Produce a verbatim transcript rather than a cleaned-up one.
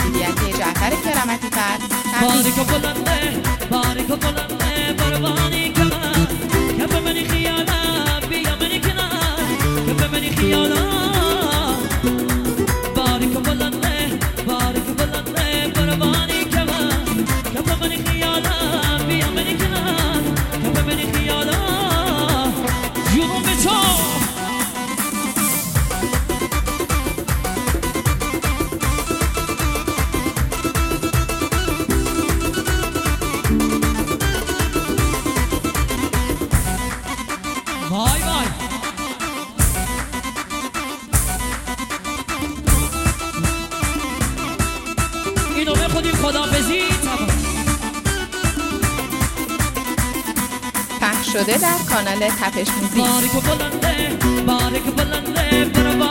محصولیت جعفر کرامتی فرد باریک بلنده باریک بلنده بروانی کنار که به منی خیالا بیا منی کنار که به منی خیالا باریک بلنده باریک بلنده بروانی کنار که به منی خیالا بیا منی کنار که به منی خیالا جون بچو وای وای اینو به خودی خدا بزید پخش شده در کانال تپش موزیک. باریک بلنده باریک بلنده